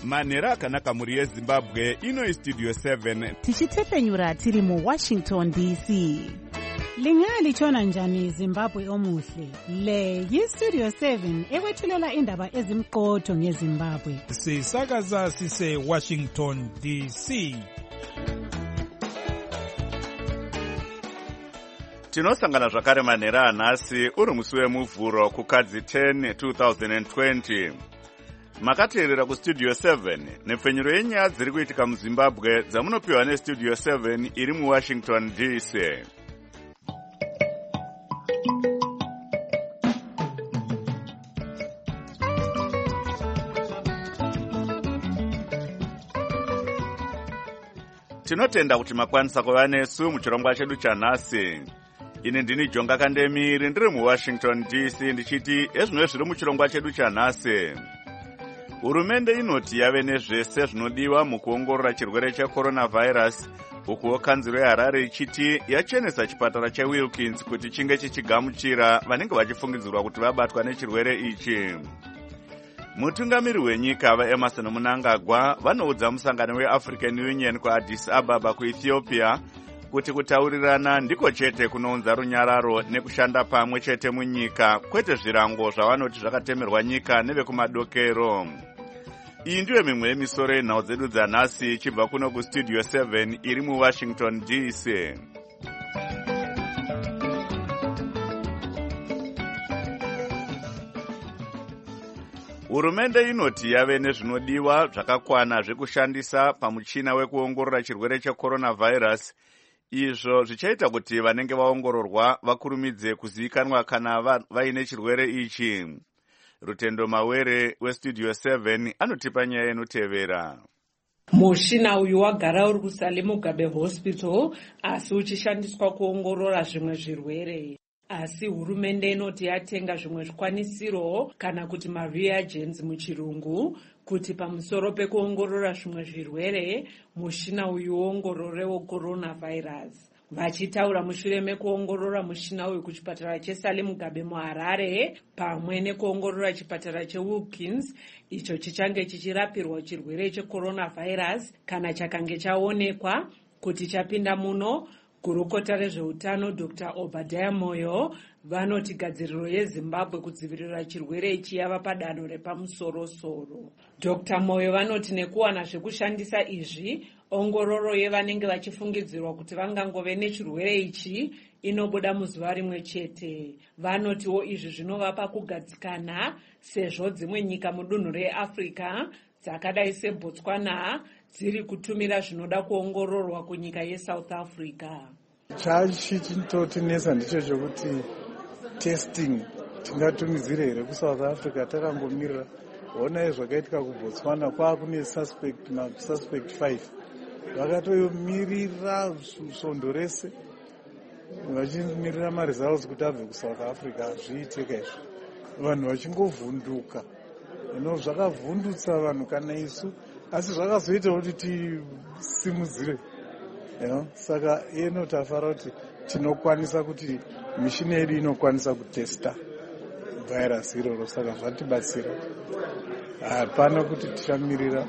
manhero akanaka mhuri yezimbabwe. Ino Studio 7 tichitepenyura tiri muWashington DC. Lingalitshona njani Zimbabwe omuhle? Le yiStudio 7 ekwethulela indaba ezimqotho ngeZimbabwe. Sisakaza sise Washington DC. tinosangana zvakare manhero anhasi uri musi wemuvhuro kukadzi 10 2020. Makateerera kuStudio 7 nepfenyuro yenyaya dziri kuitika muZimbabwe dzamunopiwa neStudio 7 iri muWashington DC. Tinotenda kuti makwanisa kuva nesu muchirongwa chedu chanhasi. Ini ndini Jonga Kandemiri ndiri muWashington DC ndichiti ezvino zviri muchirongwa chedu chanhasi. Hurumende inoti yave nezvese zvinodiwa mukuongorora chirwere cheCoronavirus, ukuwo kanzuro yeHarare ichiti yachenesa chipatara cheWilkins kuti chinge chichigamuchira vanenge vachifungidzirwa kuti vabatwa nechirwere ichi. Mutungamiri wenyika vaEmerson Mnangagwa vanoudza musangano weAfrican Union kuAddis Ababa kuEthiopia kuti kutaurirana ndiko chete kunounza runyararo nekushanda pamwe chete munyika, kwete zvirango zvavanoti zvakatemerwa nyika nevekumadokero. Iyi ndiyo mimwe yemisoro yenhau dzedu dzanhasi ichibva kuno kuStudio 7 iri muWashington DC. Hurumende inoti yave nezvinodiwa zvakakwana zvekushandisa pamuchina wekuongorora chirwere cheCoronavirus, izvo zvichaita kuti vanenge vaongororwa vakurumidze kuzivikanwa kana vaine chirwere ichi. Rutendo Mawere weStudio 7 anotipa nyaya inotevera. Mushina uyu wagara uri kuSalem Mugabe Hospital asi uchishandiswa kuongorora zvimwe zvirwere. Asi hurumende inoti yatenga zvimwe zvikwanisiro kana kuti reagents muchirungu kuti pamusoro pekuongorora zvimwe zvirwere mushina uyu uongorore coronavirus. Vachitaura mushure mekuongorora mushina uyu kuchipatara cheSalem Mugabe muHarare pamwe nekuongorora chipatara cheWilkins icho chichange chichirapirwa chirwere cheCoronavirus kana chakange chaonekwa kuti chapinda muno. Gurukota rezveutano Dr. Obadiah Moyo vanoti gadziriro yeZimbabwe kudzivirira chirwere ichi yava padanho repamusoro-soro. Dr. Moyo vanoti nekuwana zvekushandisa izvi, ongororo yevanenge vachifungidzirwa kuti vangangove nechirwere ichi inobuda muzuva rimwe chete. Vanotiwo izvi zvinovapa kugadzikana sezvo dzimwe nyika mudunhu reAfrica dzakadai seBotswana dziri kutumira zvinoda kuongororwa kunyika yeSouth Africa. Chinotinesa ndicho chokuti testing tingatumidzire here kuSouth Africa takangomirira. Ona zvakaitika kuBotswana kwakune suspect 5 vakatomirira svondo rese vachimirira maresults kuti abve kuSouth Africa. Zviitika izvi vanhu vachingovhunduka, zvakavhundutsa vanhu kana isu, asi zvakazoita kuti tisimudzire. Saka ino tafara kuti tinokwanisa kuti mishini yedu inokwanisa kutesta virus iroro, saka zvatibatsira. Hapana kuti tichamirira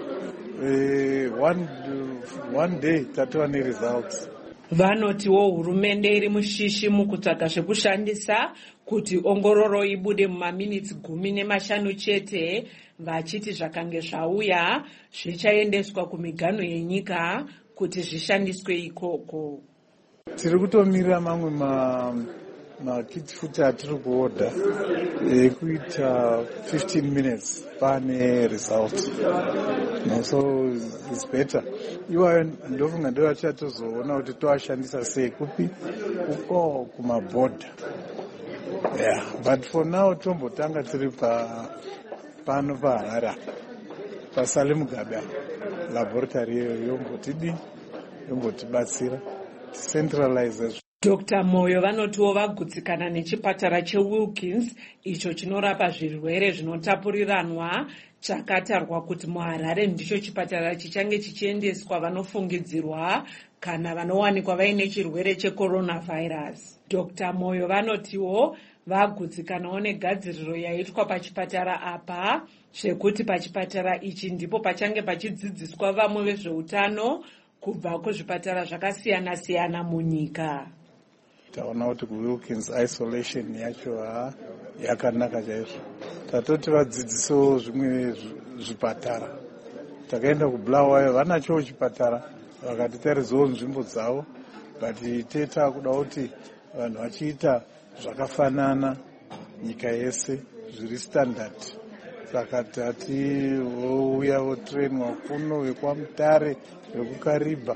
one day tatova neresults. Vanotiwo hurumende iri mushishi mukutsvaga zvekushandisa kuti ongororo ibude mumaminitsi 15 chete, vachiti zvakange zvauya zvichaendeswa kumiganho yenyika kuti zvishandiswe ikoko. Tiri kutomirira mamwe makiti futi atiri kuoda ekuita 15 minutes pane result. So it's better. Iwayo ndofunga ndo vachatozoona kuti toashandisa sei kupi uko kumabhodha. But for now tombotanga tiri pano paHarare paSalem Mugabe laboratory yombotibatsira centralize. Dr. Moyo vanotiwo vagutsikana nechipatara cheWilkins icho chinorapa zvirwere zvinotapuriranwa chakatarwa kuti muHarare ndicho chipatara chichange chichiendeswa vanofungidzirwa kana vanowanikwa vaine chirwere cheCoronavirus. Dr. Moyo vanotiwo vagutsikanawo negadziriro yaitwa pachipatara apa, zvekuti pachipatara ichi ndipo pachange pachidzidziswa vamwe vezveutano kubva kuzvipatara zvakasiyana-siyana munyika. Taona kuti kuWilkins isolation yacho yakanaka chaizvo. Tatoti vadzidzisewo zvimwe zvipatara. Takaenda kuBulawayo vanacho chipatara vakatitarisawo nzvimbo dzavo, but teta kuda kuti vanhu vachiita zvakafanana nyika yese zviri standard. Saka tati vouya votrainwa kuno vekwaMutare vekuKariba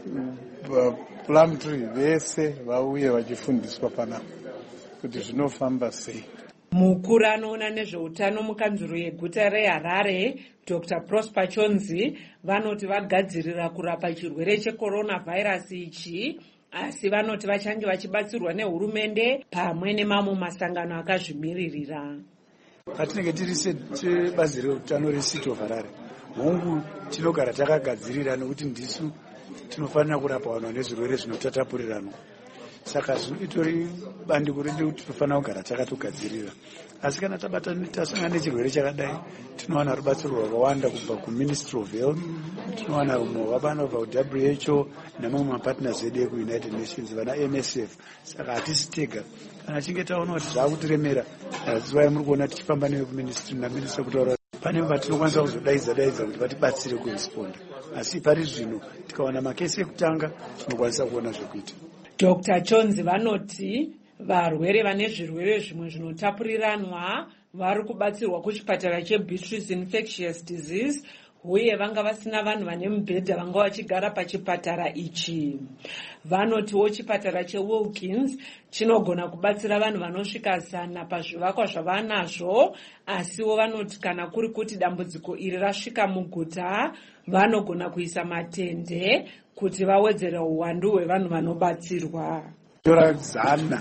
Plumtree vese vauye vachifundiswa panapa kuti zvinofamba sei. Mukuru anoona nezveutano mukanzuro yeguta reHarare, Dr. Prosper Chonzi, vanoti vagadzirira kurapa chirwere chekoronavhairasi ichi, asi vanoti vachange vachibatsirwa nehurumende pamwe nemamwe masangano akazvimiririra. Patinenge tiri sebazi reutano reCity of Harare, hongu tinogara takagadzirira nekuti ndisu tinofanira kurapa vanhu vane zvirwere zvinotatapurirana. Saka itori bandiko redu kuti tinofanira kugara takatogadzirira. Asi kana tasangana nechirwere chakadai, tinowana rubatsiro rwakawanda kubva kuMinistry of Health, tinowana rumwe wabana kubva kuWHO namamwe mapartners edu ekuUnited Nations, vana MSF. Saka hatisi tega. Kana chinge taona kuti zvakutiremera, zuva muri kuona tichifamba nevekuministry naminister kutaura pane vatinokwanisa kuzodaidza kuti vatibatsire kuresponda. Asi pari zvino tikawana makesi ekutanga tinokwanisa kuona zvekuita. Dr. Chonzi vanoti varwere vane zvirwere zvimwe zvinotapuriranwa vari kubatsirwa kuchipatara cheBeatrice Infectious Disease, uye vanga vasina vanhu vane mubhedha vanga vachigara pachipatara ichi. Vanotiwo chipatara cheWilkins chinogona kubatsira vanhu vanosvika 100 pazvivakwa zvavanazvo, asiwo vanoti kana kuri kuti dambudziko iri rasvika muguta, vanogona kuisa matende kuti vawedzere uwandu hwevanhu vanobatsirwa. Tora 100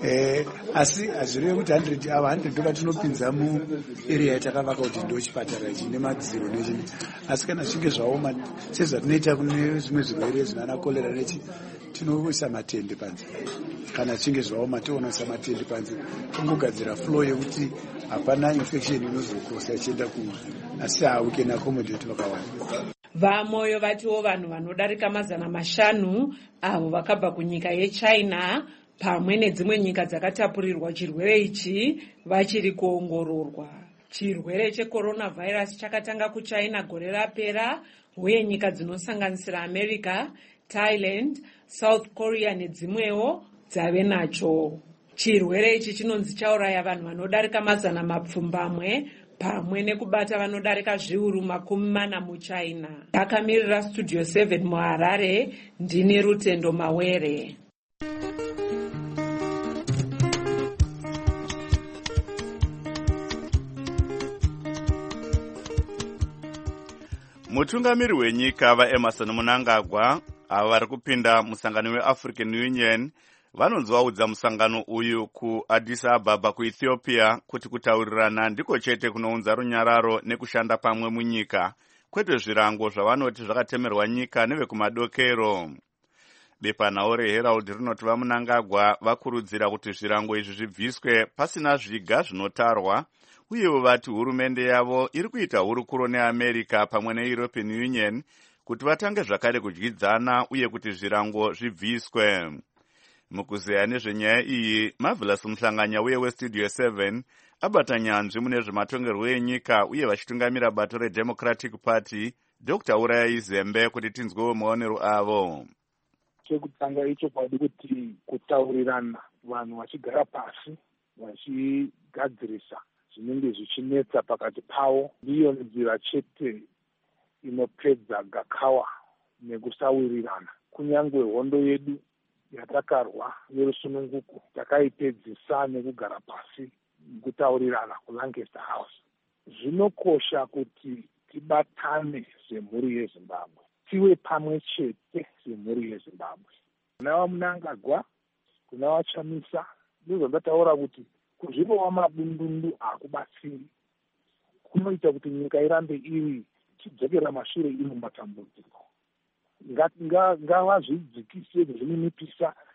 asi hazvirevi kuti 100 ava 100 ndoba tinopinza muarea yatakavaka kuti ndo chipatara ichi nemadziro nechini. Asi kana zvinge zvaoma sezvatinoita kune zvimwe zvirwere zvinana kolera nechi, tinoisa matende panze. Kana zvinge zvaoma tonoisa matende panze, tongogadzira flow yekuti hapana infection inozokosa ichienda kumwe, asi we can accommodate vakawanda. Vamoyo vatiwo vanhu vanodarika 500 avo vakabva kunyika yeChina pamwe nedzimwe nyika dzakatapurirwa chirwere ichi vachiri kuongororwa. Chirwere chekoronavhairasi chakatanga kuChina gore rapera, uye nyika dzinosanganisira America, Thailand, South Korea nedzimwewo dzave nacho. Chirwere ichi chinonzi chauraya vanhu vanodarika 200 pamwe nekubata vanodarika zviuru 40 muChina. Takamirira Studio 7 muHarare, ndini Rutendo Mawere. Mutungamiri wenyika vaEmerson Mnangagwa ava vari kupinda musangano weAfrican Union vanonzi vaudza musangano uyu kuAddis Ababa kuEthiopia kuti kutaurirana ndiko chete kunounza runyararo nekushanda pamwe munyika, kwete zvirango zvavanoti zvakatemerwa nyika nevekumadokero. Bepanhau reHerald rinoti vaMnangagwa vakurudzira kuti zvirango izvi zvibviswe pasina zviga zvinotarwa, uyewo vati hurumende yavo iri kuita hurukuro neAmerica pamwe neEuropean Union kuti vatange zvakare kudyidzana uye kuti zvirango zvibviswe. Mukuzeya nezvenyaya iyi, Marvelous Muhlanganya uye weStudio 7 abata nyanzvi mune zvematongerwo enyika uye vachitungamira bato reDemocratic Party, Dr. Urayai Zembe, kuti tinzwewo maonero avo. Chekutanga icho kwadi kuti kutaurirana, vanhu vachigara pasi vachigadzirisa zvinenge zvichinetsa pakati pavo, ndiyo nzira chete inopedza gakawa nekusawirirana. Kunyangwe hondo yedu yatakarwa yerusununguko takaipedzisa nekugara pasi kutaurirana kuLancaster House. Zvinokosha kuti tibatane semhuri yeZimbabwe, tive pamwe chete semhuri yeZimbabwe. Kuna vaMnangagwa, kuna vaChamisa, ndizvo ndataura kuti kuzvirowa mabundundu akubatsiri, kunoita kuti nyika irambe iri chidzokera mashure ino matambudziko. Ngavazvidzikise zvininipisa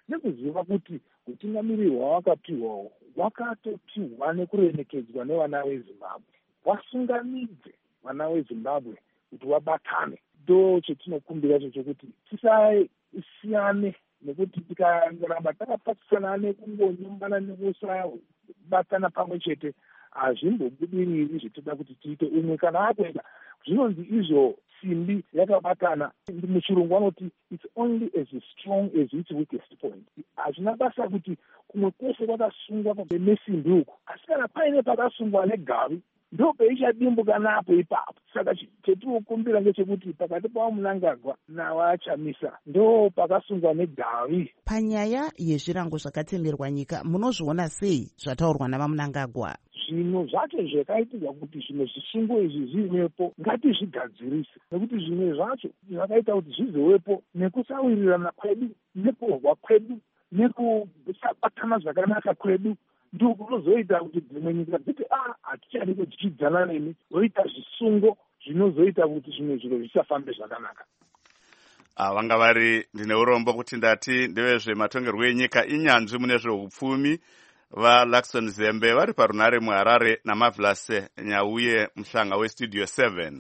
nekuziva kuti utungamiriri hwawakapiwawo wakatopiwa nekuremekedzwa nevana vezimbabwe. Wasungamidze vana vezimbabwe kuti vabatane. Ndo chetinokumbira icho chokuti tisasiyane, nekuti tikaramba takapatisana nekungonyumbana nekusabatana pamwe chete hazvimbobudiriri zvitoda kuti tiite umwe. Kana akwenda zvinonzi izvo simbi yakabatana, muchirungu vanoti it's only as strong as its weakest point. Hazvina basa kuti kumwe kwese kwakasungwa nesimbi uku, asi kana paine pakasungwa negavi ndo peichadimbuka napo ipapo. Saka chetinokumbira ngechekuti pakati pavo Mnangagwa navachamisa ndo pakasungwa negavi. Panyaya yezvirango zvakatenderwa nyika munozviona sei zvataurwa navaMnangagwa? Zvinhu zvacho zvakaitika kuti zvimwe zvisungo izvi zvivepo ngatizvigadzirise, nekuti zvimwe zvacho zvakaita kuti zvizovepo nekusawirirana kwedu, nekurwa kwedu, nekusabatana zvakanaka kwedu, ndiko kunozoita kuti dzimwe nyika dziti hatichadi kudyidzana nemi, voita zvisungo zvinozoita kuti zvimwe zviro zvisafambe zvakanaka. Vanga vari ndine urombo kuti ndati ndevezvematongerwo enyika inyanzvi mune zveupfumi vaLaxton Zembe vari parunare muHarare naMavlase Nyauye muhlanga weStudio 7.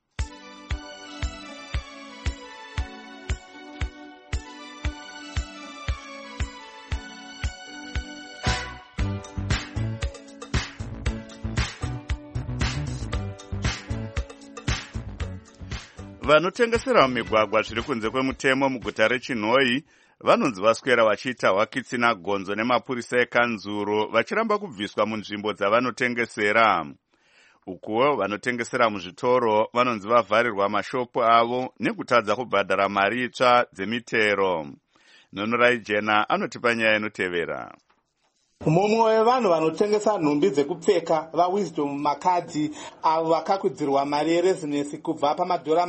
Vanotengesera mumigwagwa zviri kunze kwemutemo muguta reChinhoyi vanonzi vaswera vachiita hwakitsina gonzo nemapurisa ekanzuru vachiramba kubviswa munzvimbo dzavanotengesera. Ukuwo vanotengesera muzvitoro vanonzi vavharirwa mashopu avo nekutadza kubhadhara mari itsva dzemitero. Nonorai Jena anotipa nyaya inotevera. Mumwe wevanhu vanotengesa nhumbi dzekupfeka vaWisdom Makadzi avo vakakwidzirwa mari yerezinesi kubva pamadhora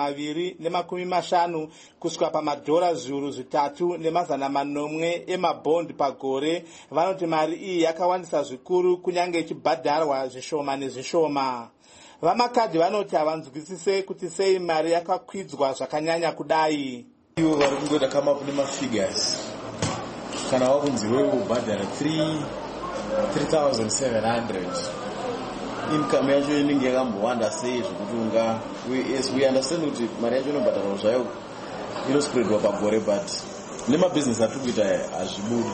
250 kusvika pamadhora 3,900 emabhondi pagore, vanoti mari iyi yakawandisa zvikuru kunyange ichibhadharwa zvishoma nezvishoma. VaMakadzi vanoti havanzwisise kuti sei mari yakakwidzwa zvakanyanya kudai. Ivo vari kungoita kama kune mafigures. Kana wakunzi wewe ubhadhara 3,700 income yacho inenge yakambowanda sei zvokuti we understand kuti mari yacho inobhadharwa zvayo inospreadwa pagore, but nemabusiness atiri kuita hazvibudi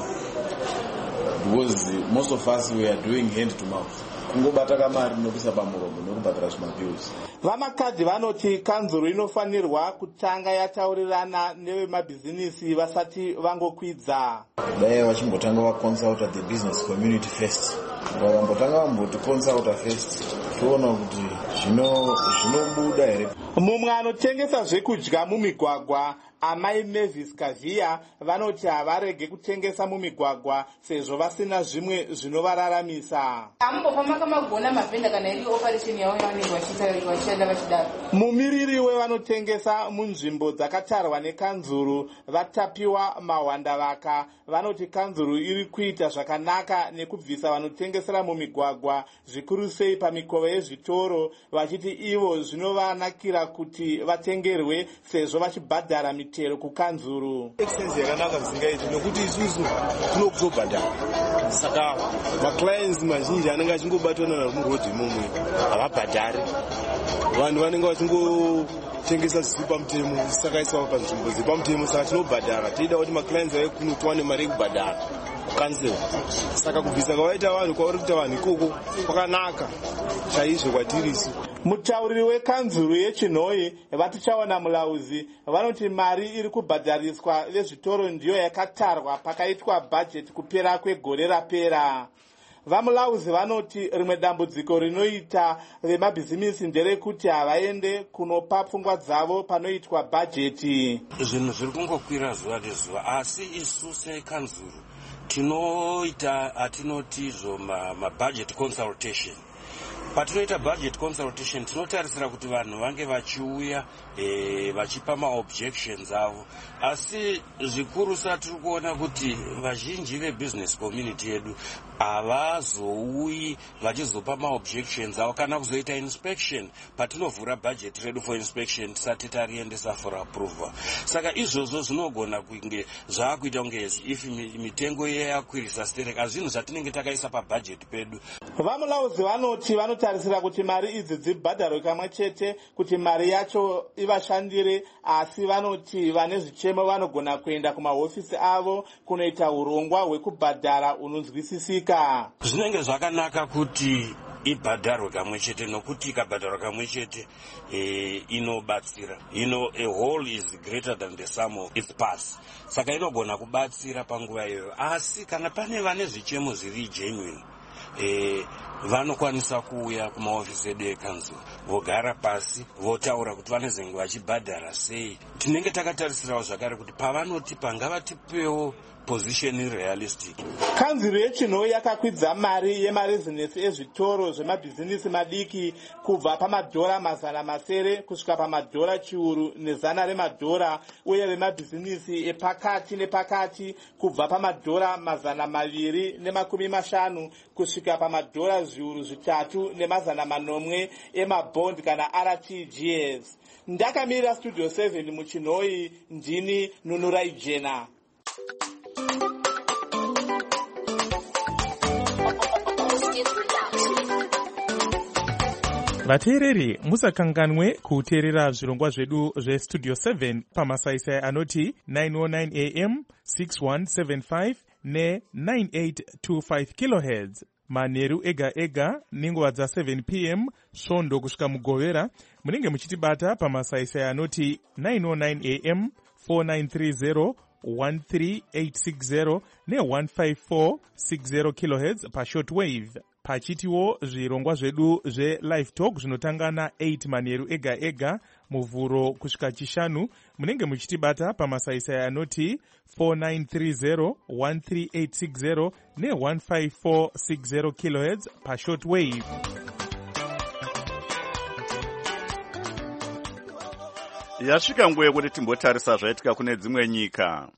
because most of us we are doing hand to mouth, kungobata kamari nokisa pamuromo nokubhadhara zvimabhills. VaMakadzi vanoti kanzuru inofanirwa kutanga yataurirana nevemabhizinisi vasati vangokwidza. Dai vachimbotanga vaconsulta the business community first, vakambotanga vamboti consulta first, toona kuti zvinobuda here. Mumwe anotengesa zvekudya mumigwagwa amai Mavis Kavia vanoti havarege kutengesa mumigwagwa sezvo vasina zvimwe zvinovararamisa. Ambofamba kamagona mavhenda kana iri operation yavo yavanenge vachienda vachidaro. Mumiriri wevanotengesa munzvimbo dzakatarwa nekanzuru Vatapiwa Mahwandavaka vanoti kanzuru iri kuita zvakanaka nekubvisa vanotengesera mumigwagwa zvikuru sei pamikova yezvitoro, vachiti ivo zvinovanakira kuti vatengerwe sezvo vachibhadhara mitero kukanzuru. Expense yakanaka zvisingaiti nokuti isusu tinokutobhadhara, saka maclients mazhinji anenge achingobatwa namurodhi mumwe havabhadhari. Vanhu vanenge vachingotengesa zvisiri pamutemo zvisakaiswa panzvimbo dziri pamutemo, saka tinobhadhara teida kuti maclients ave kunotowane mari yekubhadhara kukansela. Saka kubvisa kwavaita vanhu kwauri kuita vanhu ikoko kwakanaka chaizvo kwatirisu. Mutauriri wekanzuru yeChinhoyi Vatichaona Mulauzi vanoti mari iri kubhadhariswa vezvitoro ndiyo yakatarwa pakaitwa bhajeti kupera kwegore rapera. VaMulauzi vanoti rimwe dambudziko rinoita vemabhizimisi nderekuti havaende kunopa pfungwa dzavo panoitwa bhajeti. Zvinhu zviri kungokwira zuva nezuva, asi isu sekanzuru tinoita atinotizvo mabudget consultation. Patinoita budget consultation tinotarisira kuti vanhu vange vachiuya vachipa maobjections avo, asi zvikuru tiri kuona kuti vazhinji vebusiness community yedu havazouyi vachizopa maobjections avo kana kuzoita inspection. Patinovhura budget redu for inspection tisati tariendesa for approval. Saka izvozvo zvinogona kunge zvaakuita kunge if mitengo yakwirisa stereka zvinhu zvatinenge takaisa pabudget pedu. Vamulauzi vanoti vanotarisira kuti mari idzi dzibhadharwe kamwe chete kuti mari yacho ivashandire, asi vanoti vane zvichemo vanogona kuenda kumahofisi avo kunoita urongwa hwekubhadhara unonzwisisika. Zvinenge zvakanaka kuti ibhadharwe kamwe chete, nokuti ikabhadharwa kamwe chete inobatsira. A whole is greater than the sum of its parts. Saka inogona kubatsira panguva iyoyo. Asi kana pane vane zvichemo zviri genuine, vanokwanisa kuuya kumahofisi edu ekanzuro vogara pasi votaura kuti vanezenge vachibhadhara sei. Tinenge takatarisirawo zvakare kuti pavanoti pangavatipewo position realistic. Kanzuro yechinhoi yakakwidza mari yemarezinesi ezvitoro zvemabhizinisi madiki kubva pamadhora 900 kusvika pamadhora 100 uye vemabhizinisi epakati nepakati kubva pamadhora 250 kusvika pamadhora 3,800 emabhondi kana RTGS. Ndakamirira Studio 7 muchinhoi, ndini Nunurai Jena. vateereri musakanganwe kuteerera zvirongwa zvedu zvestudio 7 pamasaisai anoti 909 am 6175 ne9825 kilohertz manheru ega ega nenguva dza7 pm svondo kusvika mugovera. Munenge muchitibata pamasaisai anoti 909 am 4930 13860 ne15460 kilohertz pashortwave. Pachitiwo zvirongwa zvedu zve-live talk zvinotanga na8 manheru ega ega muvhuro kusvika chishanu. Munenge muchitibata pamasaisai anoti 4930 13860 ne15460 kilohertz pashortwave. Yasvika nguva yekuti timbotarisa zvaitika kune dzimwe nyika.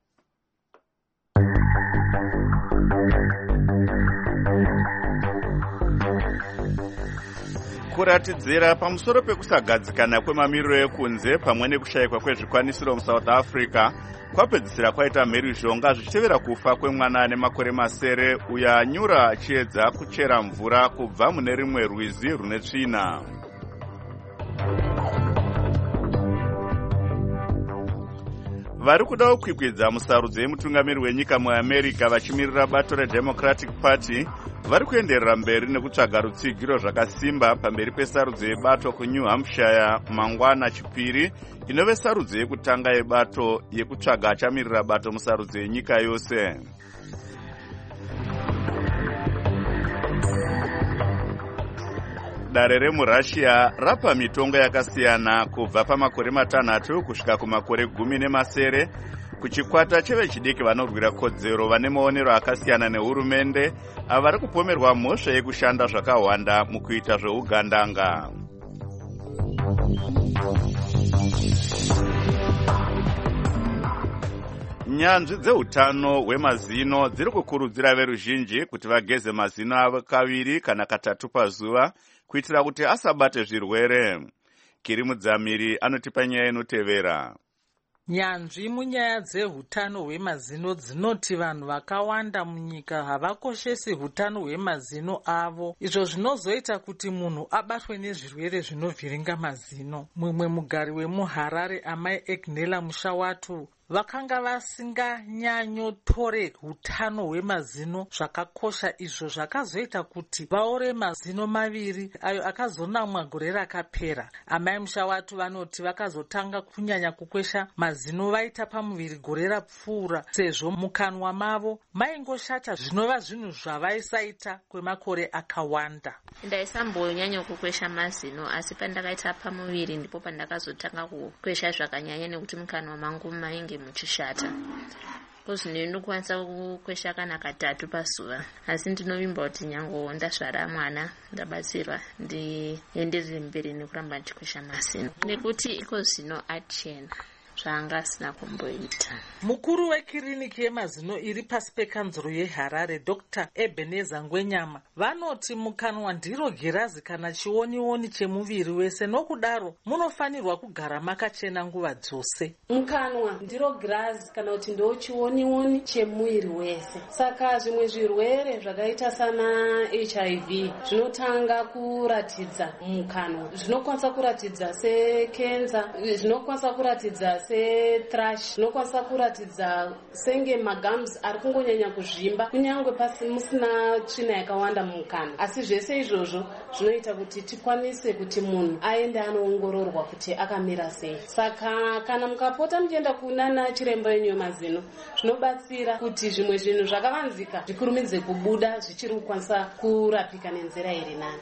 Kuratidzira pamusoro pekusagadzikana kwemamiriro ekunze pamwe nekushayikwa kwezvikwanisiro muSouth Africa kwapedzisira kwaita mheruzhonga zvichitevera kufa kwemwana nemakore masere uyo anyura achiedza kuchera mvura kubva mune rimwe rwizi rune tsvina. Vari kuda kukwikwidza musarudzo yemutungamiri wenyika muAmerica vachimirira bato reDemocratic Party vari kuenderera mberi nekutsvaga rutsigiro zvakasimba pamberi pesarudzo yebato kuNew Hampshire mangwana chipiri inove sarudzo yekutanga yebato yekutsvaga achamirira bato musarudzo yenyika yose. Dare remuRussia rapa mitongo yakasiyana kubva pamakore 6 kusvika kumakore 10 kuchikwata chevechidiki vanorwira kodzero vane maonero akasiyana nehurumende avari kupomerwa mhosva yekushanda zvakawanda mukuita zveugandanga. Nyanzvi dzeutano hwemazino dziri kukurudzira veruzhinji kuti vageze mazino avo kaviri kana katatu pazuva kuitira kuti asabate zvirwere. Kiri Mudzamiri anotipa nyaya inotevera. Nyanzvi munyaya dzehutano hwemazino dzinoti vanhu vakawanda munyika havakoshesi hutano hwemazino avo, izvo zvinozoita kuti munhu abatwe nezvirwere zvinovhiringa mazino. Mumwe mugari wemuHarare, amai Egnela Mushawatu, vakanga vasinganyanyotore hutano hwemazino zvakakosha, izvo zvakazoita kuti vaore mazino maviri ayo akazonamwa gore rakapera. Amai Mushawatu vanoti vakazotanga kunyanya kukwesha mazino vaita pamuviri gore rapfuura, sezvo mukanwa mavo maingoshata zvinova zvinhu zvavaisaita kwemakore akawanda. Ndaisambonyanya kukwesha mazino, asi pandakaita pamuviri ndipo pandakazotanga kukwesha zvakanyanya nekuti mukanwa mangu mainge muchishata. Zvino ndinokwanisa kukwesha kana katatu pazuva, asi ndinovimba kuti nyango ndasvara mwana ndabatsirwa ndienderere mberi nekuramba ndikwesha mazino nekuti iko zino achena. zvaanga asina kumboita. Mukuru wekiriniki yemazino iri pasi pekanzuro yeHarare, Dr. Ebenezer Ngwenyama, vanoti mukanwa ndiro girazi kana chionioni chemuviri wese, nokudaro munofanirwa kugara makachena nguva dzose. Mukanwa ndiro girazi kana kuti ndo chionioni chemuviri wese. Saka zvimwe zvirwere zvakaita sana HIV zvinotanga kuratidza mukanwa. Zvinokwanisa kuratidza sekenza, zvinokwanisa kuratidza thrush, zvinokwanisa kuratidza senge magums ari kungonyanya kuzvimba kunyangwe pasi musina tsvina yakawanda mumukanwa. Asi zvese izvozvo zvinoita kuti tikwanise kuti munhu aende anoongororwa kuti akamira sei. Saka kana mukapota muchienda kunana chiremba wenyu wemazino, zvinobatsira kuti zvimwe zvinhu zvakavanzika zvikurumidze kubuda zvichiri kukwanisa kurapika nenzira iri nani.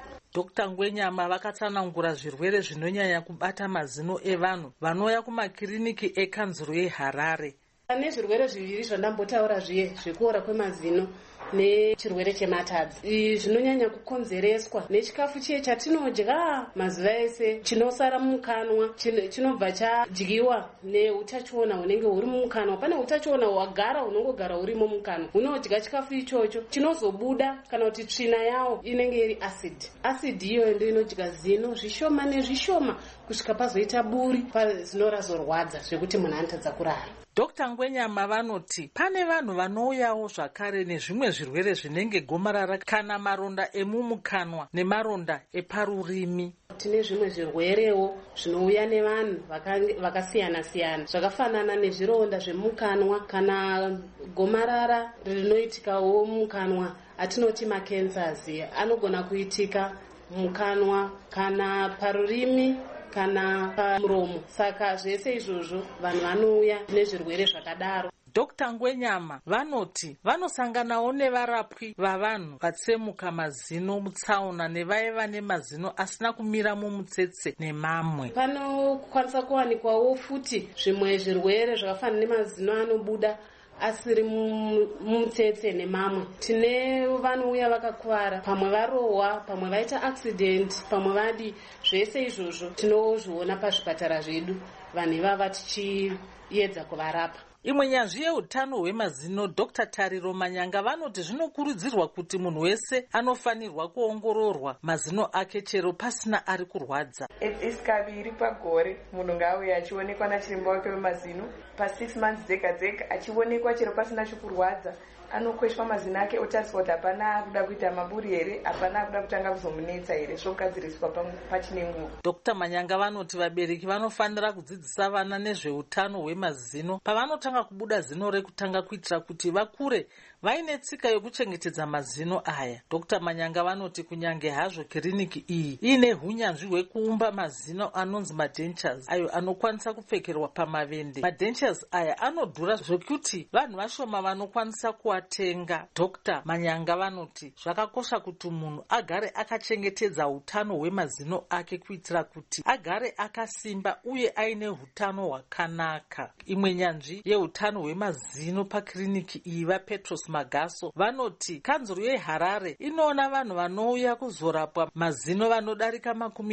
Dr. Ngwenyama vakatsanangura zvirwere zvinonyanya kubata mazino evanhu vanouya kumakiriniki ekanzuro yeHarare. Pane zvirwere zviviri zvandambotaura zvekuora kwemazino nechirwere chematadzi. Zvinonyanya kukonzereswa nechikafu chatinodya mazuva ese, chinosara mumukanwa, chinobva chadyiwa neutachiona hunenge huri mumukanwa. Pane utachiona hwagara hunongogara hurimo mumukanwa, hunodya chikafu ichocho, chinozobuda kana kuti tsvina yawo inenge iri acid. Acid iyo ndio inodya zino zvishoma nezvishoma kusvika pazoita buri pazino razorwadza zvekuti munhu anotadza kurara. Dr. Ngwenyama vanoti pane vanhu vanouyawo zvakare nezvimwe zvirwere zvinenge gomarara kana maronda emumukanwa nemaronda eparurimi. Tine zvimwe zvirwerewo zvinouya nevanhu vakasiyana siyana, zvakafanana nezvironda zvemukanwa kana gomarara rinoitikawo mukanwa atinoti macancers. Anogona kuitika mukanwa kana parurimi kana pamuromo. Saka zvese izvozvo vanhu vanouya nezvirwere zvakadaro. Dr. Ngwenyama vanoti vanosanganawo nevarapwi vavanhu vatsemuka mazino mutsaona nevaiva nemazino asina kumira mumutsetse nemamwe. Panokwanisa kuwanikwawo futi zvimwe zvirwere zvakafanana nemazino anobuda asiri mumutsetse nemamwe. Tine vanouya vakakuvara, pamwe varohwa, pamwe vaita accident, pamwe vadi. Zvese izvozvo tinozviona pazvipatara zvedu, vanhu ivava tichiedza kuvarapa. Imwe nyanzvi yeutano hwemazino, Dr. Tariro Manyanga vanoti zvinokurudzirwa kuti munhu wese anofanirwa kuongororwa mazino ake chero pasina ari kurwadza. Etsisi kaviri pagore munhu ngauye achionekwa nachiremba wake wemazino, pa6 months dzega dzega achionekwa chero pasina chikurwadza. Anokweshwa mazino ake otariswa kuti hapana kuda kuita maburi here, hapana kuda kutanga kuzomunetsa here, zvogadziriswa pachine nguva. Dr. Manyanga vanoti vabereki vanofanira kudzidzisa vana nezveutano hwemazino pavanotanga kubuda zino rekutanga kuitira kuti vakure vaine tsika yokuchengetedza mazino aya. Dr. Manyanga vanoti kunyange hazvo kiriniki iyi ine hunyanzvi hwekuumba mazino anonzi madentures ayo anokwanisa kupfekerwa pamavende. Madentures aya anodhura zvekuti vanhu vashoma vanokwanisa kuatenga. Dr. Manyanga vanoti zvakakosha kuti munhu agare akachengetedza utano hwemazino ake kuitira kuti agare akasimba uye aine hutano hwakanaka. Imwe nyanzvi yeutano hwemazino pakiriniki iyi vaPetros Magaso vanoti kanzuro yeHarare inoona vanhu vanouya kuzorapwa mazino vanodarika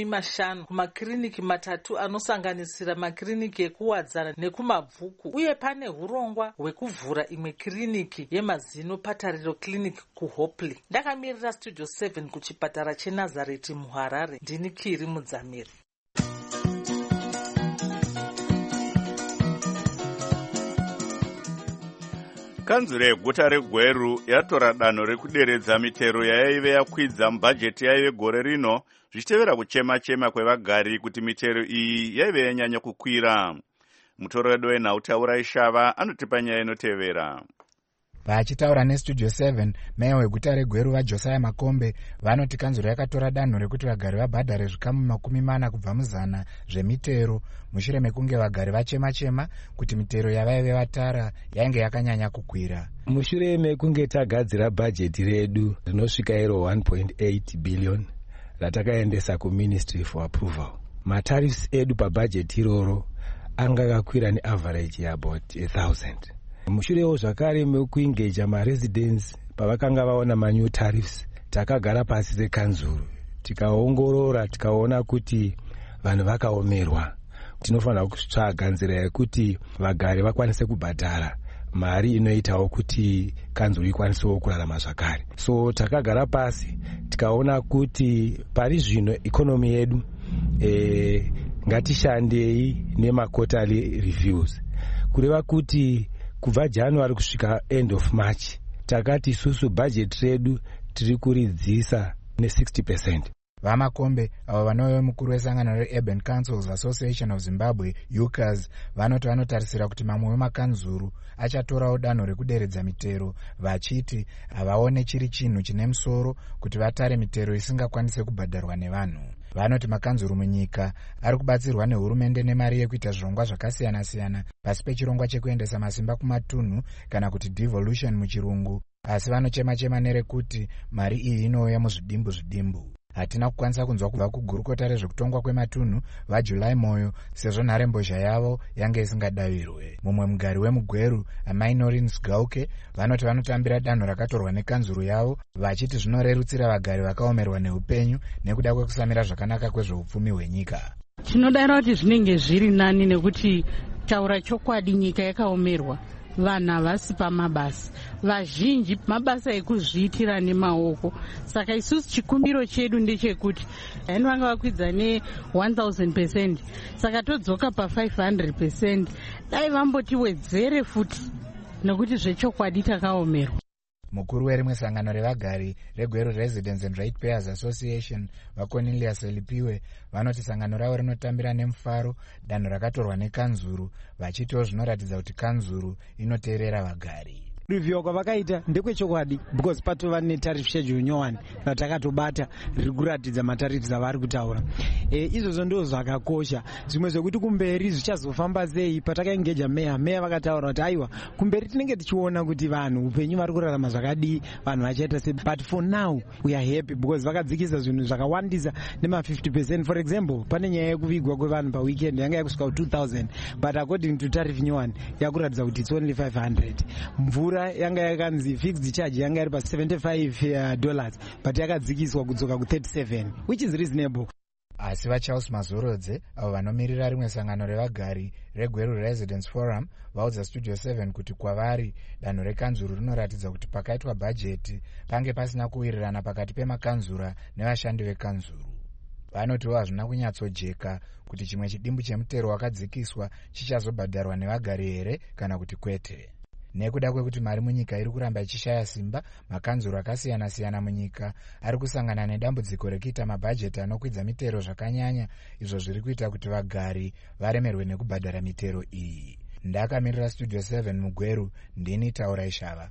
50 kumakiriniki matatu anosanganisira makiriniki ekuwadzana nekumabvuku, uye pane urongwa hwekuvhura imwe kiriniki yemazino patariro clinic kuHopley. Ndakamirira Studio 7 kuchipatara cheNazareti muHarare, ndini Kiri Mudzamiri. Kanzuro yeguta reGweru yatora danho rekuderedza mitero yaive yakwidza mubhajeti yaive gore rino, zvichitevera kuchema-chema kwevagari kuti mitero iyi yaive yanyanya kukwira. Mutoredo wenhauta Ishava anotipa nyaya inotevera. Vachitaura neStudio 7, meya weguta reGweru vaJosiah Makombe vanoti kanzuro yakatora danho rekuti vagari vabhadhare zvikamu 40 kubva muzana zvemitero mushure mekunge vagari vachema-chema kuti mitero yavaive vatara yainge yakanyanya kukwira. Mushure mekunge tagadzira bhajeti redu rinosvika iro 1.8 billion ratakaendesa kuMinistry for approval, matariffs edu pabhajeti iroro anga akakwira neaverage yabout 1000. Mushurewo zvakare mekuingeja maresidents pavakanga vaona manew tariffs, takagara pasi sekanzuro tikaongorora tikaona kuti vanhu vakaomerwa tinofanira kutsvaga nzira yekuti vagari vakwanise kubhadhara mari inoitawo kuti kanzuru ikwanisewo kurarama zvakare. So takagara pasi tikaona kuti pari zvino ikonomi yedu ngatishandei nemaquarterly reviews, kureva kuti kubva January kusvika end of March takati isusu bhajeti redu tiri kuridzisa ne60%. Vamakombe avo vanova mukuru wesangano reUrban Councils Association of Zimbabwe UCAS vanoti vanotarisira kuti mamwe wemakanzuru achatorawo danho rekuderedza mitero, vachiti havaone chiri chinhu chine musoro kuti vatare mitero isingakwanise kubhadharwa nevanhu. Vanoti makanzuru munyika ari kubatsirwa nehurumende nemari yekuita zvirongwa zvakasiyana-siyana pasi pechirongwa chekuendesa masimba kumatunhu kana kuti devolution muchirungu, asi vanochema-chema nerekuti mari iyi inouya muzvidimbu. Hatina kukwanisa kunzwa kubva kugurukota rezvekutongwa kwematunhu vaJuly Moyo sezvo nharembozha yavo yange isingadavirwe. Mumwe mugari wemugweru Amai Norins Gauke vanoti vanotambira danho rakatorwa nekanzuru yavo, vachiti zvinorerutsira vagari vakaomerwa neupenyu nekuda kwekusamira zvakanaka kwezveupfumi hwenyika. Tinodaro kuti zvinenge zviri nani nekuti taura chokwadi nyika yakaomerwa. Vanhu havasi pamabasa, vazhinji mabasa ekuzviitira nemaoko. Saka isusu chikumbiro chedu ndechekuti yani vanga vakwidza ne1000%, saka todzoka pa500%, dai vambotiwedzere futi nekuti zvechokwadi takaomerwa. Mukuru werimwe sangano revagari reGweru Residents and Ratepayers Association vaCornelius Elipiwe vanoti sangano ravo rinotambira nemufaro danho rakatorwa nekanzuru, vachitiwo zvinoratidza kuti kanzuru inoteerera vagari. Review kwavakaita ndekwechokwadi because patova netariff schedule nyowani ratakatobata riri kuratidza matariffs avari kutaura. Izvozvo ndizvo zvakakosha. Zvimwe zvekuti kumberi zvichazofamba sei, patakaengeja meya vakataura kuti aiwa kumberi tinenge tichiona kuti vanhu upenyu vari kurarama zvakadii, vanhu vachaita sei, but for now we are happy because vakadzikisa zvinhu zvakawandisa nema50%. For example, pane nyaya yekuvigwa kwevanhu paweekend yanga yakusvika 2000 but according to tariff nyowani yakuratidza kuti it's only 500. Mvura yanga yakanzi fixed charge yanga iri pa $75 but yakadzikiswa kudzoka ku37 which is reasonable. Asi vaCharles Mazorodze avo vanomirira rimwe sangano revagari reGweru Residents Forum vaudza Studio 7 kuti kwavari danho rekanzuru rinoratidza kuti pakaitwa bhajeti pange pasina kuwirirana pakati pemakanzura nevashandi vekanzuru. Vanotiwo hazvina kunyatsojeka kuti chimwe chidimbu chemutero wakadzikiswa chichazobhadharwa nevagari here kana kuti kwete. Nekuda kwekuti mari munyika iri kuramba ichishaya simba, makanzuru akasiyana-siyana munyika ari kusangana nedambudziko rekuita mabhajeti anokwidza mitero zvakanyanya, izvo zviri kuita kuti vagari varemerwe nekubhadhara mitero iyi. Ndakamirira Studio 7 muGweru, ndini Taura Ishava.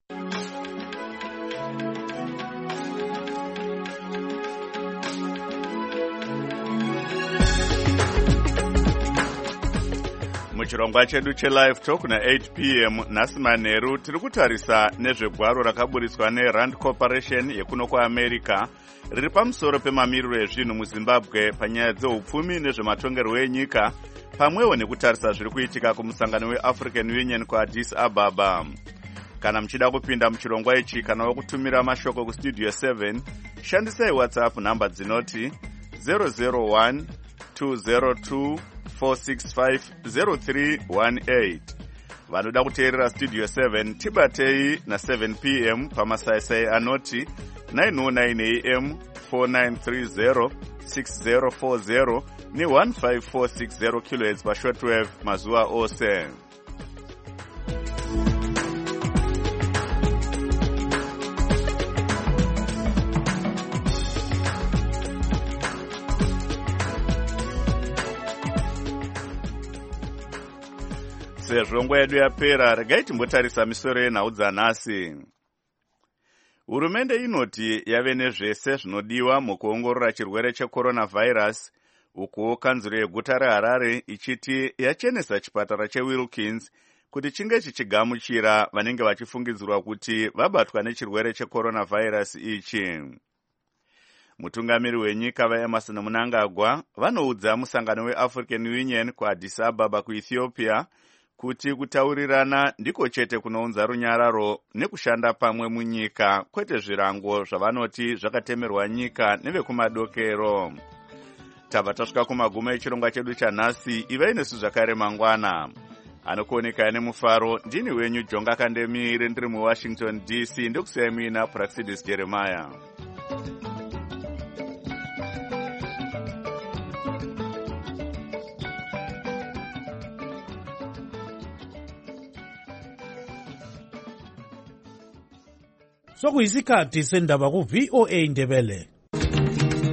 Muchirongwa chedu chelive talk na8 p.m. nhasi manheru tiri kutarisa nezvegwaro rakaburiswa neRand Corporation yekuno kuAmerica riri pamusoro pemamiriro ezvinhu muZimbabwe panyaya dzeupfumi nezvematongerwo enyika, pamwewo nekutarisa zviri kuitika kumusangano weAfrican Union kuAddis Ababa. Kana muchida kupinda muchirongwa ichi kana wekutumira mashoko kustudio 7, shandisai WhatsApp namba dzinoti 001 202 4650318. Vanoda kuteerera Studio 7 tibatei na7 p.m. pamasaisai anoti 909 am 4930 6040 ne15460 kHz pashortwave mazuva ose. Sezvo nguva yedu yapera, regai timbotarisa misoro yenhau dzanhasi. Hurumende inoti yave nezvese zvinodiwa mukuongorora chirwere checoronavirus, uku kanzuro yeguta reHarare ichiti yachenesa chipatara cheWilkins kuti chinge chichigamuchira vanenge vachifungidzirwa kuti vabatwa nechirwere checoronavirus ichi. Mutungamiri wenyika vaEmerson Mnangagwa vanoudza musangano weAfrican Union kuAddis Ababa kuEthiopia kuti kutaurirana ndiko chete kunounza runyararo nekushanda pamwe munyika, kwete zvirango zvavanoti zvakatemerwa nyika nevekumadokero. tabva tasvika kumaguma echirongwa chedu chanhasi. ivai nesu zvakare mangwana. Anokuoneka nemufaro ndini wenyu Jonga Kandemire ndiri muWashington DC. Ndokusiyai muina Praxidis Jeremiah. Sokuyisikhathi sendaba ku VOA Ndebele.